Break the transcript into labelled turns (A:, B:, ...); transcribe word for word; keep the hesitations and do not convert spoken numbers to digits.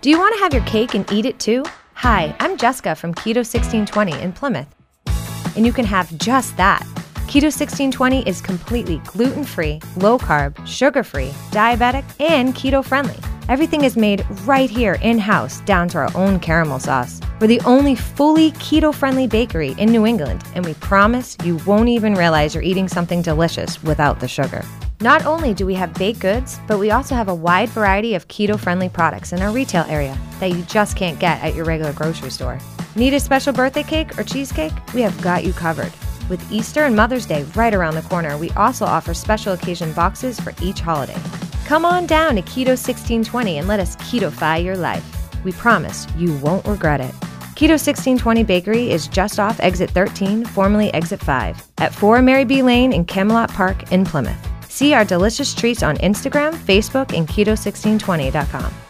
A: Do you want to have your cake and eat it too? Hi, I'm Jessica from Keto sixteen twenty in Plymouth. And you can have just that. Keto sixteen twenty is completely gluten-free, low-carb, sugar-free, diabetic, and keto-friendly. Everything is made right here in-house, down to our own caramel sauce. We're the only fully keto-friendly bakery in New England, and we promise you won't even realize you're eating something delicious without the sugar. Not only do we have baked goods, but we also have a wide variety of keto-friendly products in our retail area that you just can't get at your regular grocery store. Need a special birthday cake or cheesecake? We have got you covered. With Easter and Mother's Day right around the corner, we also offer special occasion boxes for each holiday. Come on down to Keto sixteen twenty and let us keto-fy your life. We promise you won't regret it. Keto sixteen twenty Bakery is just off Exit thirteen, formerly Exit five, at four Mary B. Lane in Camelot Park in Plymouth. See our delicious treats on Instagram, Facebook, and keto sixteen twenty dot com.